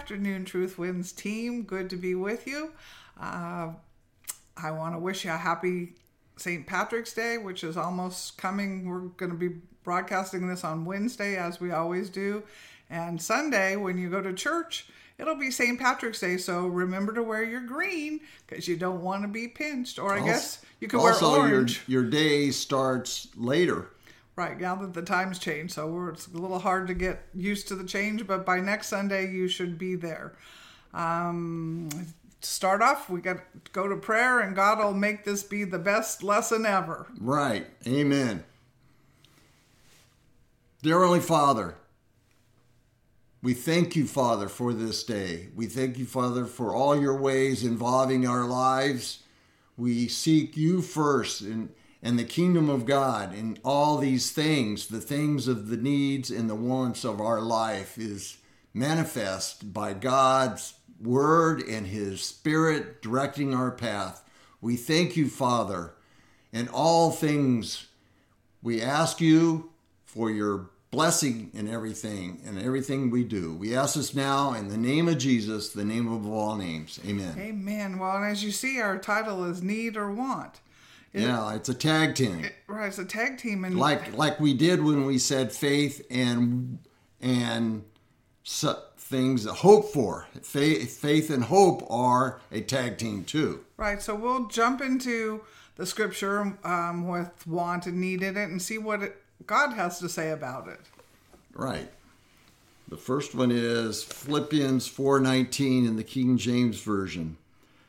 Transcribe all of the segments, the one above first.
afternoon, Truth Wins team. Good to be with you. I want to wish you a happy St. Patrick's Day, which is almost coming. We're going to be broadcasting this on Wednesday, as we always do. And Sunday, when you go to church, it'll be St. Patrick's Day. So remember to wear your green because you don't want to be pinched. Or I guess you can wear orange. Also, your day starts later. Right, now that the times change. So it's a little hard to get used to the change, but by next Sunday, you should be there. To start off, we got to go to prayer, and God will make this be the best lesson ever. Right, amen. Dear Heavenly Father, we thank you, Father, for this day. We thank you, Father, for all your ways involving our lives. We seek you first and the kingdom of God and all these things, the things of the needs and the wants of our life is manifest by God's word and his spirit directing our path. We thank you, Father. In all things, we ask you for your blessing in everything we do. We ask this now in the name of Jesus, the name of all names. Amen. Amen. Well, and as you see, our title is Need or Want. It's a tag team. Right, it's a tag team. And like we did when we said faith and things to hope for. Faith and hope are a tag team too. Right, so we'll jump into the scripture with want and need in it and see what God has to say about it. Right. The first one is Philippians 4:19 in the King James Version.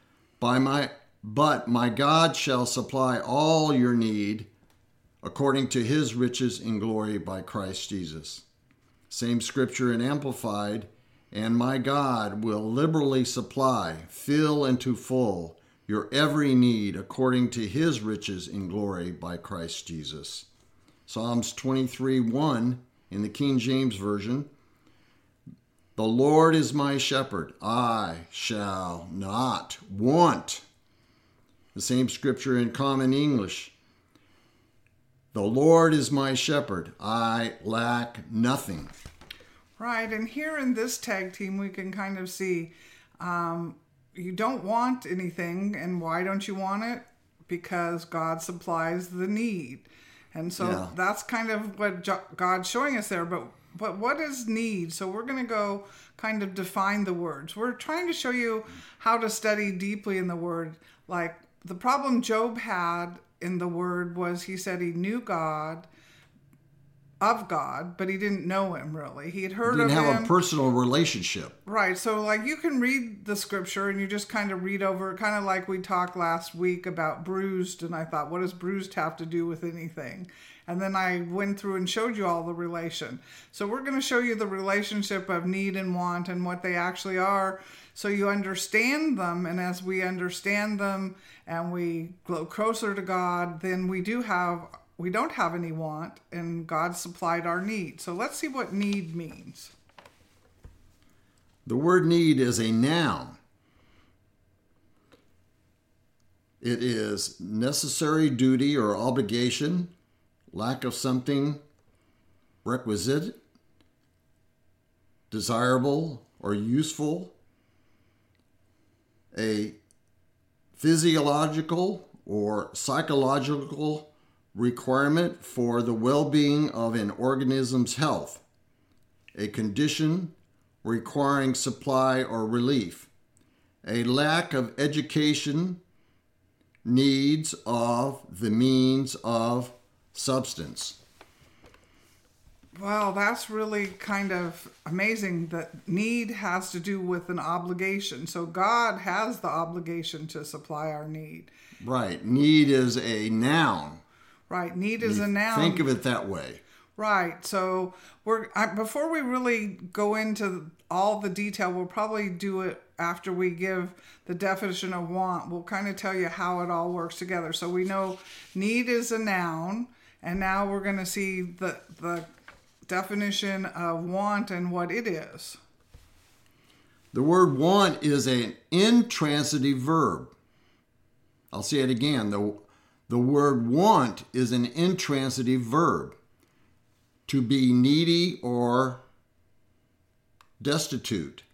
But my God shall supply all your need according to his riches in glory by Christ Jesus. Same scripture in Amplified. And my God will liberally supply, fill into full, your every need according to his riches in glory by Christ Jesus. Psalms 23:1 in the King James Version. The Lord is my shepherd, I shall not want. The same scripture in Common English. The Lord is my shepherd, I lack nothing. Right, and here in this tag team, we can kind of see you don't want anything, and why don't you want it? Because God supplies the need. And so that's kind of what God's showing us there. But what is need? So we're going to go kind of define the words. We're trying to show you how to study deeply in the word. Like the problem Job had in the word was he said he knew God, of God, but he didn't know him really. He had heard of him. Didn't have a personal relationship. Right. So like you can read the scripture and you just kind of read over, kind of like we talked last week about bruised. And I thought, what does bruised have to do with anything? And then I went through and showed you all the relation. So we're going to show you the relationship of need and want and what they actually are. So you understand them. And as we understand them and we grow closer to God, then we don't have any want, and God supplied our need. So let's see what need means. The word need is a noun. It is necessary duty or obligation, lack of something requisite, desirable or useful, a physiological or psychological requirement for the well-being of an organism's health, a condition requiring supply or relief, a lack of education, needs of the means of substance. Wow, that's really kind of amazing that need has to do with an obligation. So God has the obligation to supply our need. Right. Need is a noun. Right. Need is a noun. Think of it that way. Right. So before we really go into all the detail, we'll probably do it after we give the definition of want. We'll kind of tell you how it all works together. So we know need is a noun, and now we're going to see the definition of want and what it is. The word want is an intransitive verb. I'll say it again. The word want is an intransitive verb. To be needy or destitute.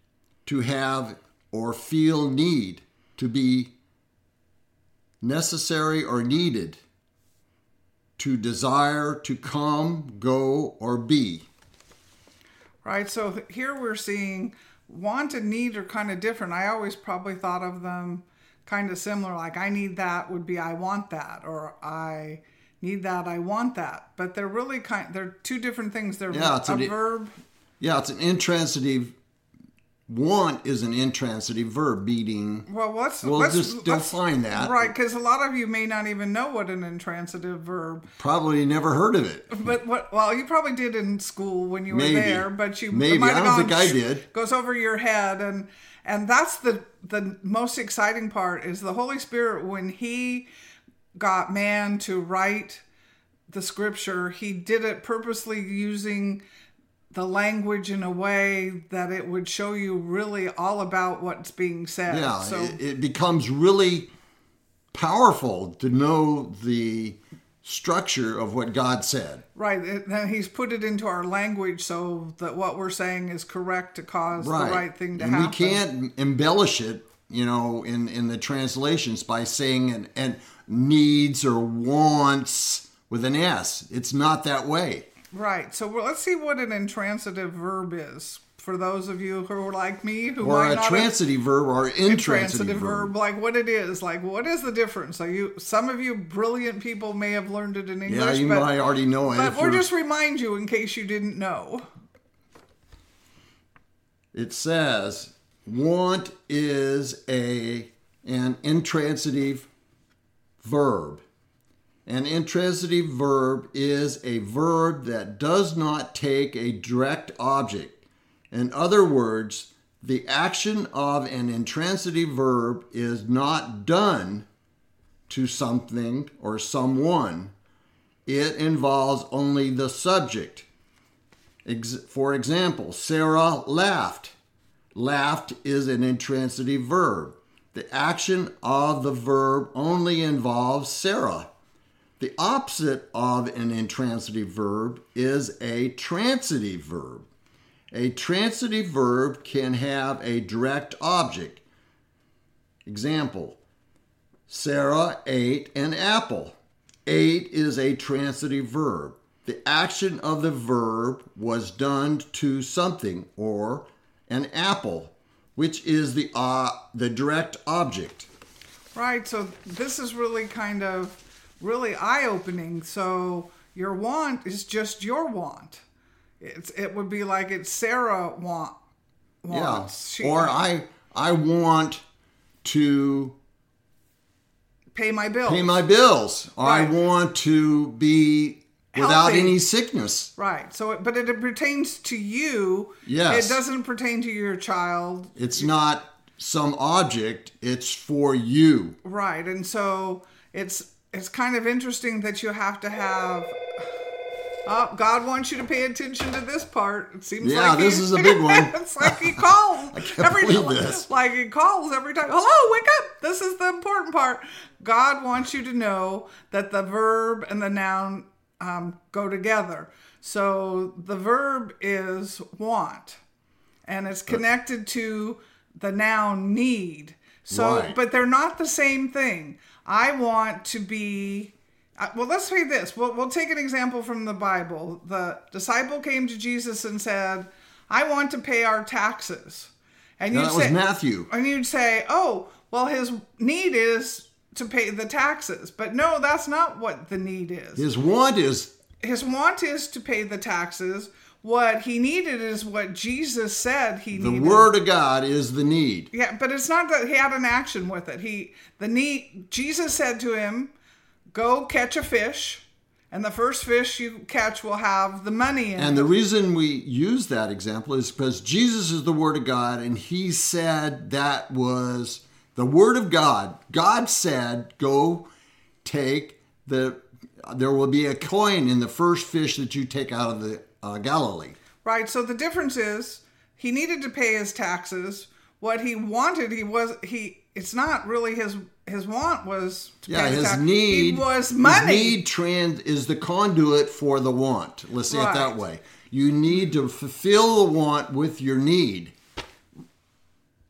to have or feel need, to be necessary or needed, to desire, to come, go, or be. Right, so here we're seeing want and need are kind of different. I always probably thought of them kind of similar, like I need that would be I want that, or I need that, I want that. But they're really they're two different things. They're a verb. Yeah, it's an intransitive. Want is an intransitive verb, meaning. Well, let's define that. Right, because a lot of you may not even know what an intransitive verb. Probably never heard of it. But you probably did in school when you were there, but you maybe might have I don't think I did. Goes over your head, and that's the most exciting part is the Holy Spirit. When He got man to write the Scripture, He did it purposely using the language in a way that it would show you really all about what's being said. Yeah, so it becomes really powerful to know the structure of what God said. Right, and He's put it into our language so that what we're saying is correct to cause the right thing to happen. And we can't embellish it, in the translations by saying and needs or wants with an S. It's not that way. Right. So let's see what an intransitive verb is. For those of you who are like me, who or might a not transitive verb or intransitive verb, like what it is, like what is the difference? So some of you brilliant people may have learned it in English. Yeah, you might already know it. But we'll just remind you in case you didn't know. It says want is an intransitive verb. An intransitive verb is a verb that does not take a direct object. In other words, the action of an intransitive verb is not done to something or someone. It involves only the subject. For example, Sarah laughed. Laughed is an intransitive verb. The action of the verb only involves Sarah. The opposite of an intransitive verb is a transitive verb. A transitive verb can have a direct object. Example, Sarah ate an apple. Ate is a transitive verb. The action of the verb was done to something, or an apple, which is the direct object. Right, so this is really really eye-opening. So your want is just your want. It would be like it's Sarah wants. Yeah. Or I want to pay my bills. Or right. I want to be without any sickness. Right. So, but it pertains to you. Yes. It doesn't pertain to your child. It's not some object. It's for you. Right. And so it's kind of interesting that you have to have. Oh, God wants you to pay attention to this part. It seems like this is a big one. It's like He calls every time. Like He calls every time. Hello, wake up! This is the important part. God wants you to know that the verb and the noun go together. So the verb is want, and it's connected to the noun need. So, right. But they're not the same thing. I want to be. Well, let's say this. We'll take an example from the Bible. The disciple came to Jesus and said, I want to pay our taxes. And that was Matthew. And you'd say, oh, well, his need is to pay the taxes. But no, that's not what the need is. His want is to pay the taxes. What he needed is what Jesus said he needed. The Word of God is the need. Yeah, but it's not that he had an action with it. Jesus said to him, go catch a fish, and the first fish you catch will have the money in it. And the reason we use that example is because Jesus is the Word of God, and He said that was the Word of God. God said, go take there will be a coin in the first fish that you take out of the Galilee. Right, so the difference is he needed to pay his taxes. What he wanted, it's not really his want was to pay his taxes. Need was money. His need is the conduit for the want. Let's say it that way. You need to fulfill the want with your need.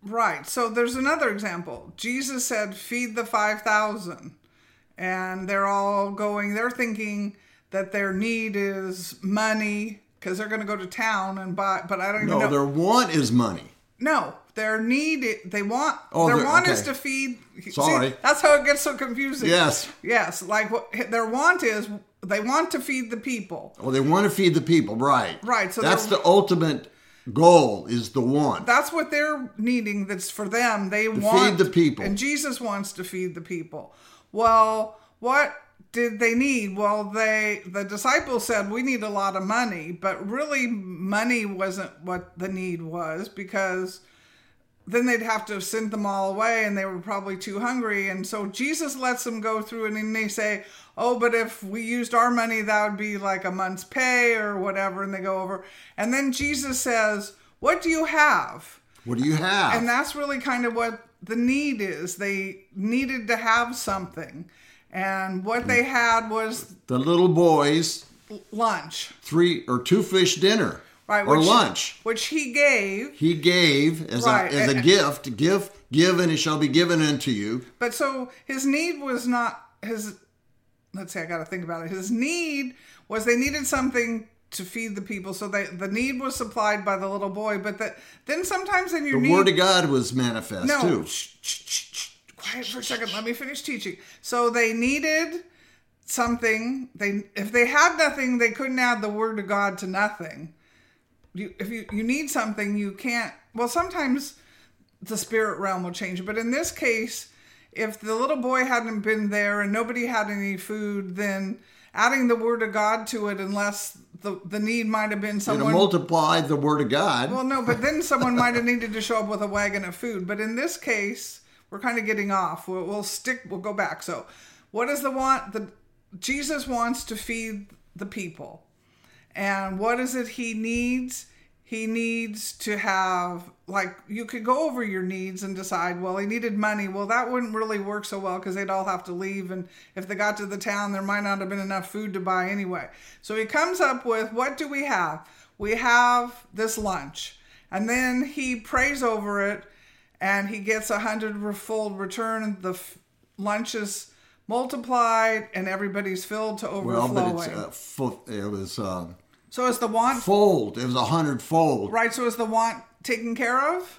Right. So there's another example. Jesus said, feed the 5,000. And they're all they're thinking that their need is money because they're going to go to town and buy, but I don't even know. No, their want is money. No, their need, their want is to feed. Sorry. See, that's how it gets so confusing. Yes. Yes. Like what their want is, they want to feed the people. Well, they want to feed the people, right. Right. So that's the ultimate goal, is the want. That's what they're needing. That's for them. They want feed the people. And Jesus wants to feed the people. Well, what did they need? Well, the disciples said, we need a lot of money, but really money wasn't what the need was, because then they'd have to send them all away and they were probably too hungry. And so Jesus lets them go through, and then they say, oh, but if we used our money, that would be like a month's pay or whatever. And they go over. And then Jesus says, what do you have? What do you have? And that's really kind of what the need is. They needed to have something. And what they had was the little boys' lunch. 3 or 2 fish dinner. Right, or lunch. Which he gave. He gave as a gift. Give and it shall be given unto you. But so his need was not his, let's see, I got to think about it. His need was they needed something to feed the people. So the need was supplied by the little boy. But then sometimes in your the word of God was manifest too. Quiet for a second. Let me finish teaching. So they needed something. If they had nothing, they couldn't add the word of God to nothing. If you need something, you can't. Well, sometimes the spirit realm will change it. But in this case, if the little boy hadn't been there and nobody had any food, then adding the word of God to it, unless the need might have been someone... It'll multiply the word of God. Well, no, but then someone might have needed to show up with a wagon of food. But in this case... We're kind of getting off. We'll go back. So what is the want? Jesus wants to feed the people. And what is it he needs? He needs to have, like, you could go over your needs and decide, well, he needed money. Well, that wouldn't really work so well because they'd all have to leave. And if they got to the town, there might not have been enough food to buy anyway. So he comes up with, what do we have? We have this lunch. And then he prays over it. And he gets 100-fold return. The lunch is multiplied, and everybody's filled to overflowing. Well, but it was. So is the want fold? It was 100-fold. Right. So is the want taken care of?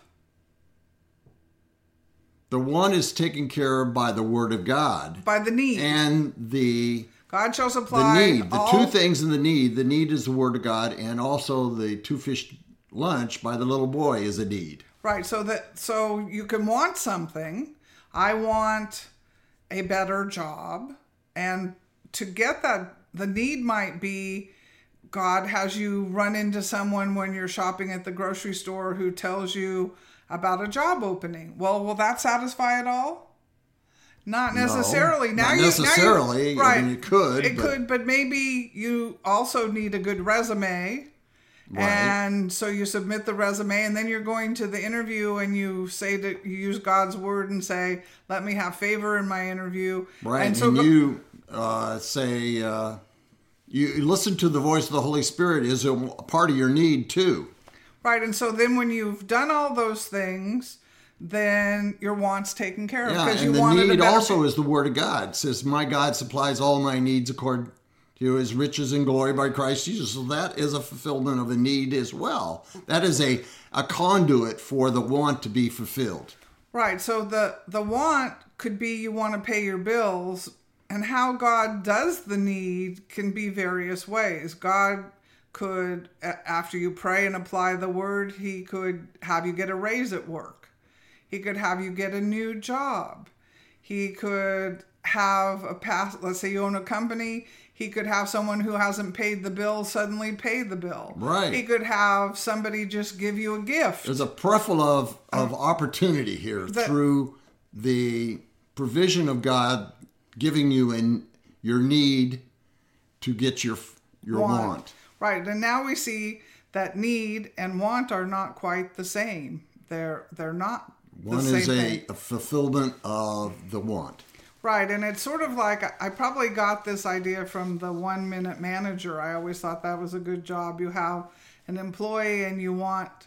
The want is taken care of by the word of God. By the need. And the God shall supply the need. The two things in the need. The need is the word of God, and also the 2 fish lunch by the little boy is a need. Right, so you can want something. I want a better job. And to get that, the need might be God has you run into someone when you're shopping at the grocery store who tells you about a job opening. Well, will that satisfy it all? Not necessarily. Not necessarily. Right. I mean, it could. It could, but maybe you also need a good resume. Right. And so you submit the resume, and then you're going to the interview, and you say that you use God's word and say, "Let me have favor in my interview." Right, and so you say you listen to the voice of the Holy Spirit is a part of your need too. Right, and so then when you've done all those things, then your want's taken care of. Yeah, and the need also is the word of God. It says, "My God supplies all my needs according to his riches and glory by Christ Jesus." So that is a fulfillment of a need as well. That is a conduit for the want to be fulfilled. Right. So the want could be you want to pay your bills, and how God does the need can be various ways. God could, after you pray and apply the word, he could have you get a raise at work. He could have you get a new job. He could have let's say you own a company. He could have someone who hasn't paid the bill suddenly pay the bill. Right. He could have somebody just give you a gift. There's a plethora of opportunity here through the provision of God giving you in your need to get your want. Right. And now we see that need and want are not quite the same. They're not the same thing. One is a fulfillment of the want. Right, and it's sort of like, I probably got this idea from the 1 Minute Manager. I always thought that was a good job. You have an employee and you want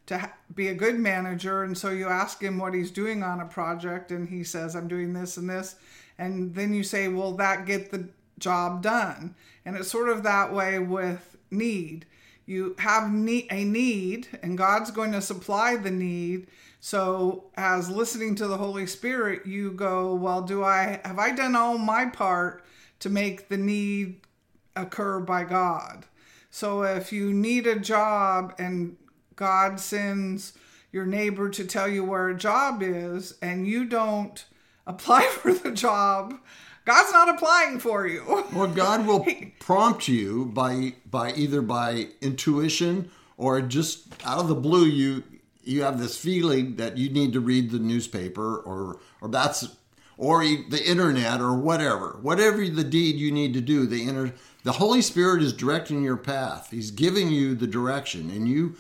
to be a good manager. And so you ask him what he's doing on a project, and he says, I'm doing this and this. And then you say, will that get the job done? And it's sort of that way with need. You have a need, and God's going to supply the need. So as listening to the Holy Spirit, you go, well, have I done all my part to make the need occur by God? So if you need a job and God sends your neighbor to tell you where a job is, and you don't apply for the job, God's not applying for you. Well, God will prompt you by either by intuition or just out of the blue. You have this feeling that you need to read the newspaper or the internet or whatever the deed you need to do. The Holy Spirit is directing your path. He's giving you the direction, and you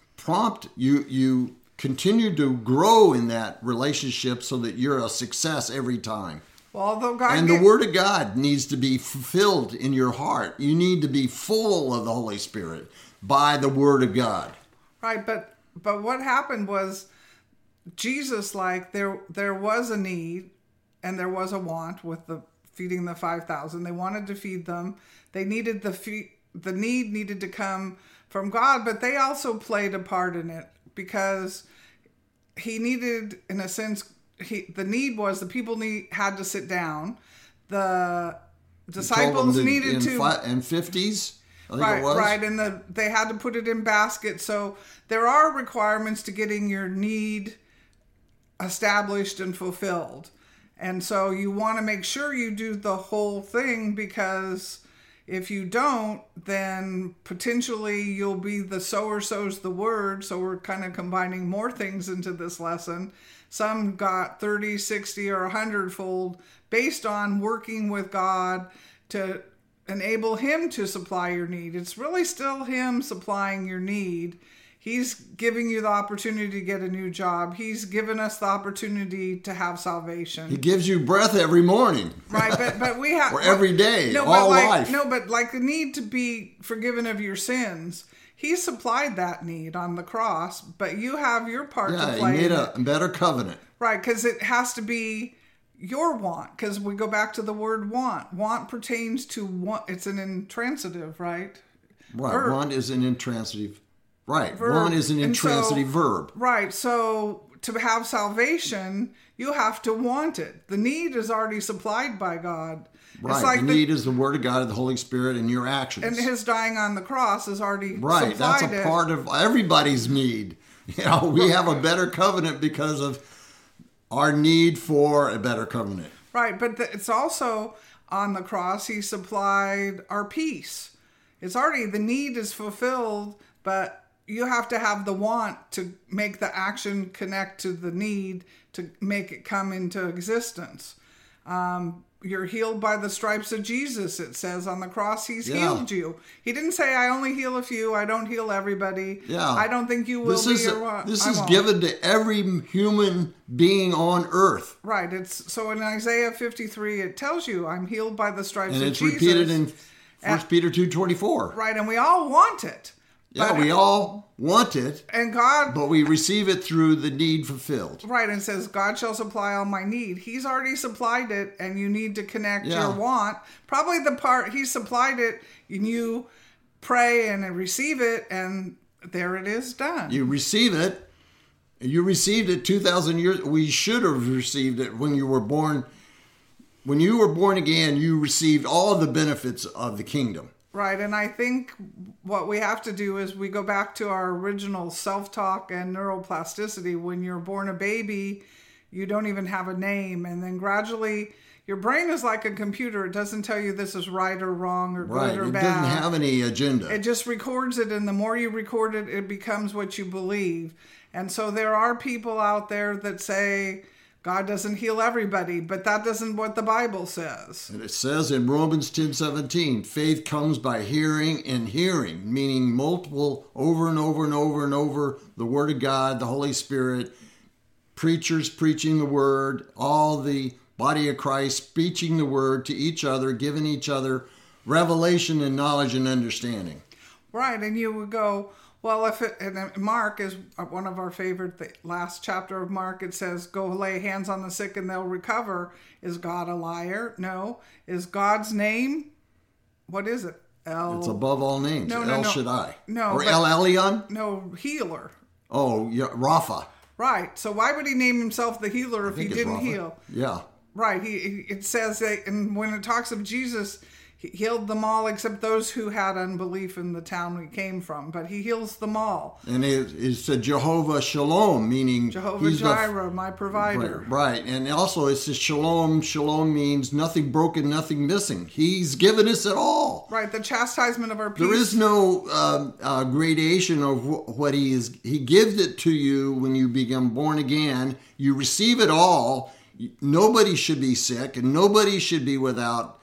continue to grow in that relationship so that you're a success every time. Well, although the Word of God needs to be fulfilled in your heart. You need to be full of the Holy Spirit by the Word of God. Right, but what happened was Jesus, there was a need and there was a want with the feeding the 5,000. They wanted to feed them. They needed the need needed to come from God, but they also played a part in it because he needed, in a sense, the need was the people had to sit down. The disciples needed to in 50s. I think it was. Right, and they had to put it in baskets. So there are requirements to getting your need established and fulfilled. And so you want to make sure you do the whole thing, because if you don't, then potentially you'll be the sower sows the word. So we're kind of combining more things into this lesson. Some got 30, 60, or 100-fold based on working with God to enable him to supply your need. It's really still him supplying your need. He's giving you the opportunity to get a new job. He's given us the opportunity to have salvation. He gives you breath every morning. Right, but we have... or every day, all life. No, but like the need to be forgiven of your sins, he supplied that need on the cross, but you have your part to play. He made a better covenant. Right, because it has to be your want, because we go back to the word want. Want pertains to want. It's an intransitive, right? Right, verb. Want is an intransitive. Right, Verb. Want is an intransitive verb. Right, so to have salvation, you have to want it. The need is already supplied by God. Right, it's like the need is the Word of God and the Holy Spirit and your actions. And his dying on the cross is already right, supplied. That's a part of everybody's need. We have a better covenant because of our need for a better covenant. Right, but it's also on the cross, he supplied our peace. It's already, the need is fulfilled, but you have to have the want to make the action connect to the need to make it come into existence. You're healed by the stripes of Jesus, it says on the cross. He's healed you. He didn't say, I only heal a few. I don't heal everybody. Yeah. I don't think you will this is given to every human being on earth. Right. So in Isaiah 53, it tells you, I'm healed by the stripes of Jesus. And it's repeated in 1 Peter 2:24. Right. And we all want it. Yeah, we all want it, and God, but we receive it through the need fulfilled. Right, and it says, God shall supply all my need. He's already supplied it, and you need to connect your want. Probably the part, he supplied it, and you pray and receive it, and there it is done. You receive it. You received it 2,000 years. We should have received it when you were born. When you were born again, you received all of the benefits of the kingdom. Right, and I think what we have to do is we go back to our original self-talk and neuroplasticity. When you're born a baby, you don't even have a name, and then gradually your brain is like a computer. It doesn't tell you this is right or wrong or good or bad. It doesn't have any agenda. It just records it, and the more you record it, it becomes what you believe. And so there are people out there that say, God doesn't heal everybody, but that isn't what the Bible says. And it says in Romans 10:17, faith comes by hearing and hearing, meaning multiple, over and over and over and over, the Word of God, the Holy Spirit, preachers preaching the Word, all the body of Christ preaching the Word to each other, giving each other revelation and knowledge and understanding. Right, and you would go, Well, and Mark is one of our favorite, the last chapter of Mark, it says, go lay hands on the sick and they'll recover. Is God a liar? No. Is God's name, what is it? It's above all names. El Shaddai. No. Or El Elyon? No, healer. Oh, yeah, Rapha. Right. So why would he name himself the healer if he didn't heal? Yeah. Right. It says that, and when it talks of Jesus, he healed them all except those who had unbelief in the town we came from. But he heals them all. And it's a Jehovah Shalom, meaning Jehovah Jireh, my provider. Right. And also it says Shalom. Shalom means nothing broken, nothing missing. He's given us it all. Right. The chastisement of our peace. There is no gradation of what he is. He gives it to you when you become born again. You receive it all. Nobody should be sick and nobody should be without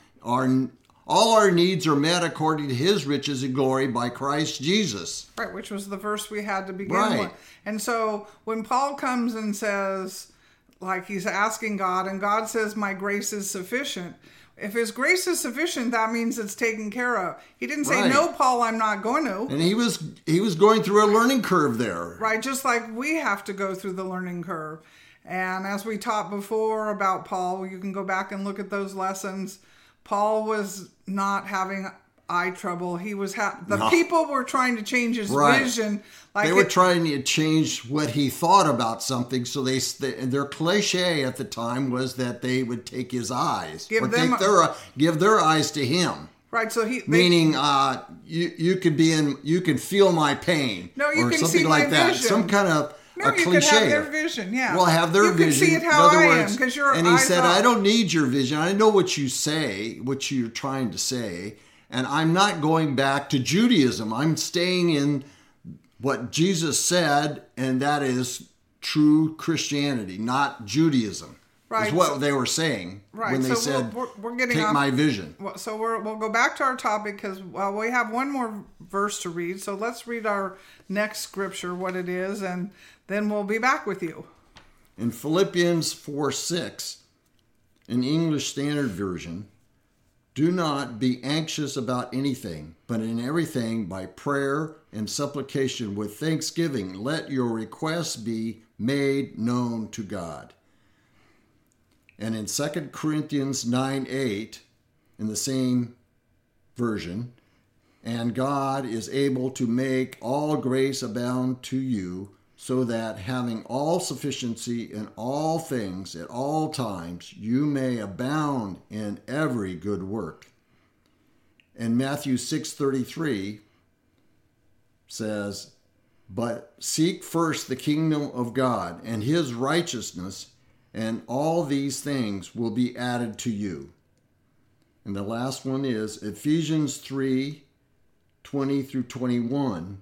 all our needs are met according to his riches and glory by Christ Jesus. Right, which was the verse we had to begin with. Right. And so when Paul comes and says, like he's asking God, and God says, my grace is sufficient. If his grace is sufficient, that means it's taken care of. He didn't say, no, Paul, I'm not going to. And he was going through a learning curve there. Right, just like we have to go through the learning curve. And as we taught before about Paul, you can go back and look at those lessons. Paul was not having eye trouble. He was people were trying to change his vision. Like they were trying to change what he thought about something. So their cliche at the time was that they would take his eyes give their eyes to him. Right. So meaning you could feel my pain. No, you or can something see like my that. vision. Some kind of. No, a you cliche. could have their vision, yeah. Well, have their vision. You can see it how I am, because your and he said, I don't need your vision. I know what you say, what you're trying to say, and I'm not going back to Judaism. I'm staying in what Jesus said, and that is true Christianity, not Judaism. Right. Is what they were saying when they said, we're getting take my vision. So we'll go back to our topic because we have one more verse to read. So let's read our next scripture, what it is, and then we'll be back with you. In Philippians 4:6, in English Standard Version, do not be anxious about anything, but in everything by prayer and supplication with thanksgiving, let your requests be made known to God. And in 2 Corinthians 9:8, in the same version, and God is able to make all grace abound to you, so that having all sufficiency in all things at all times, you may abound in every good work. And Matthew 6:33 says, but seek first the kingdom of God and his righteousness, and all these things will be added to you. And the last one is Ephesians 3:20 through 21,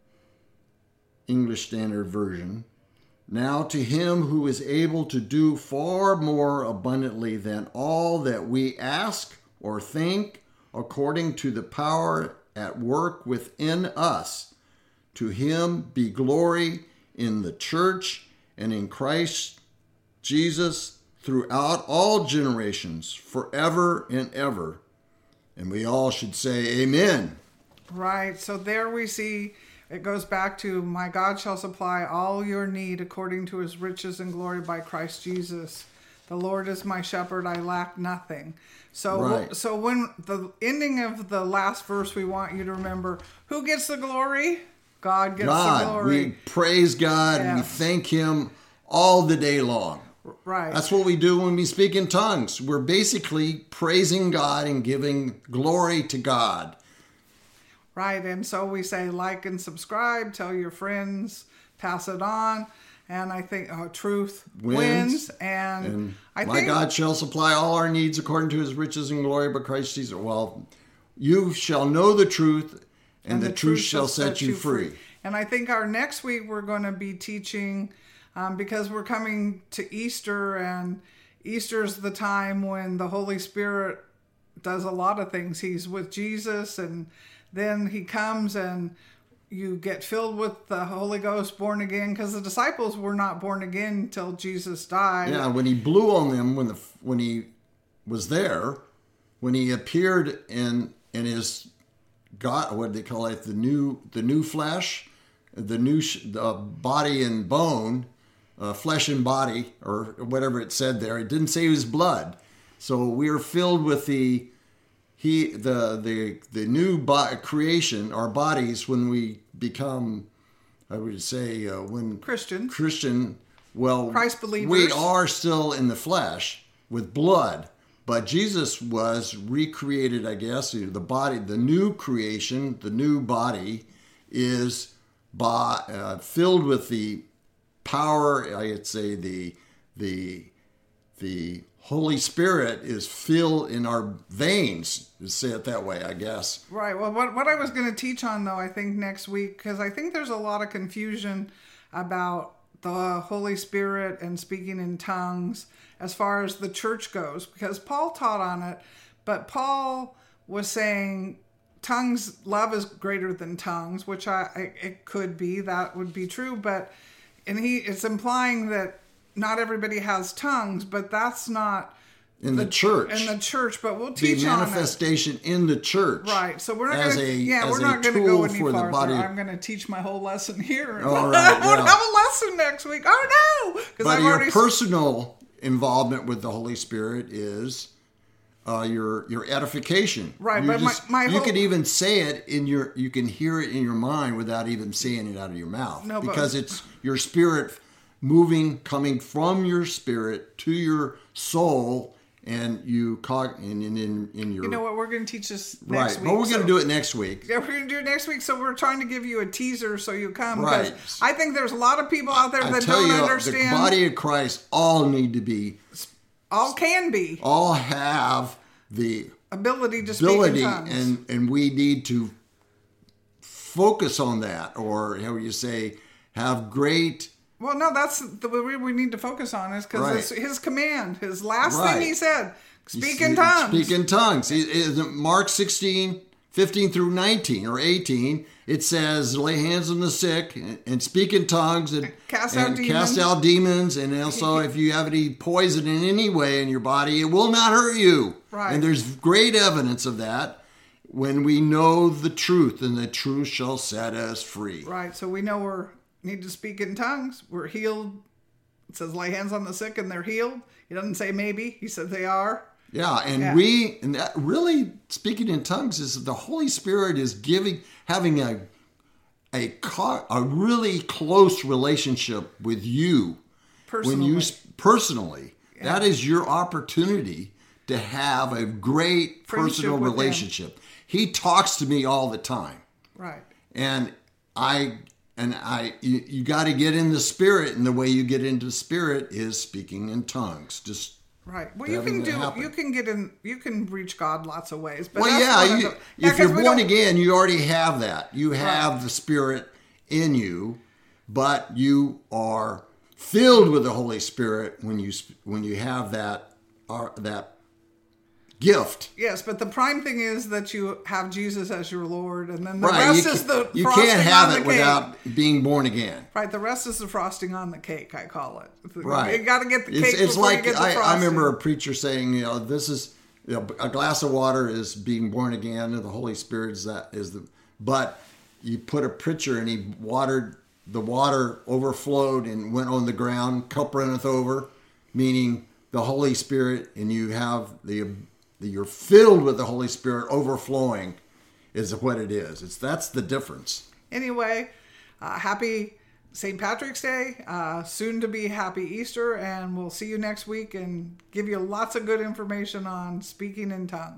English Standard Version. Now to him who is able to do far more abundantly than all that we ask or think, according to the power at work within us, to him be glory in the church and in Christ Jesus throughout all generations, forever and ever. And we all should say amen. Right. So there we see it goes back to my God shall supply all your need according to his riches and glory by Christ Jesus. The Lord is my shepherd, I lack nothing. So when the ending of the last verse, we want you to remember, who gets the glory? God gets the glory. We praise God and we thank him all the day long. Right. That's what we do when we speak in tongues. We're basically praising God and giving glory to God. Right. And so we say like and subscribe, tell your friends, pass it on. And I think truth wins. And I think my God shall supply all our needs according to his riches and glory by Christ Jesus. Well, you shall know the truth, and the truth shall set you free. And I think our next week we're going to be teaching, because we're coming to Easter, and Easter is the time when the Holy Spirit does a lot of things. He's with Jesus, and then he comes and you get filled with the Holy Ghost, born again, because the disciples were not born again until Jesus died. Yeah, when he blew on them, when he was there, when he appeared in his God, what do they call it, the new flesh, the body and bone, flesh and body, or whatever it said there. It didn't say it was blood. So we are filled with the new creation, our bodies, when we become, I would say, when Christian. Well, Christ believers. We are still in the flesh with blood, but Jesus was recreated, I guess. The body, the new creation, the new body is filled with the power. I'd say the Holy Spirit is filled in our veins, to say it that way, I guess. Right. Well, what I was going to teach on, though, I think next week, because I think there's a lot of confusion about the Holy Spirit and speaking in tongues as far as the church goes, because Paul taught on it, but Paul was saying tongues, love is greater than tongues, which it could be, that would be true, and it's implying that not everybody has tongues, but that's not in the church. But we'll teach on it. The manifestation in the church. Right. So we're not going to we're not going to go any farther. I'm going to teach my whole lesson here. All right, I won't have a lesson next week. Oh no! But your personal involvement with the Holy Spirit is your edification. Right. You but you can even say it you can hear it in your mind without even saying it out of your mouth. No, because it's your spirit moving, coming from your spirit to your soul. And you in your... You know what, we're going to teach this right, next week. but we're going to do it next week. Yeah, we're going to do it next week, so we're trying to give you a teaser so you come. Right. I think there's a lot of people out there that don't understand. The body of Christ all need to be... All can be. All have the ability to speak in tongues. And we need to focus on that, or how you say, have great... Well, no, that's the way we need to focus on is because it's his command. His last thing he said, speak in tongues. Speak in tongues. Mark 16, 15 through 19 or 18, it says, lay hands on the sick and speak in tongues and cast out demons. And also, if you have any poison in any way in your body, it will not hurt you. Right. And there's great evidence of that when we know the truth, and the truth shall set us free. Right. So we know we're need to speak in tongues. We're healed. It says lay hands on the sick and they're healed. He doesn't say maybe. He said they are. Yeah, and that really, speaking in tongues, is the Holy Spirit is having a really close relationship with you. Personally. Yeah. That is your opportunity to have a great personal relationship. He talks to me all the time. Right. And you got to get in the spirit, and the way you get into the spirit is speaking in tongues. Just right. Well, you can reach God lots of ways. But if you're born again, you already have that. You have the Spirit in you, but you are filled with the Holy Spirit when you have that gift. Yes, but the prime thing is that you have Jesus as your Lord, and then the rest is the frosting on the cake. You can't have it without being born again. Right, the rest is the frosting on the cake, I call it. Right. You got to get the cake it's before like, you get the frosting. I remember a preacher saying, this is a glass of water is being born again, and the Holy Spirit but you put a pitcher and he watered, the water overflowed and went on the ground, cup runneth over, meaning the Holy Spirit, and you have you're filled with the Holy Spirit overflowing is what it is. That's the difference. Anyway, happy St. Patrick's Day, soon to be happy Easter, and we'll see you next week and give you lots of good information on speaking in tongues.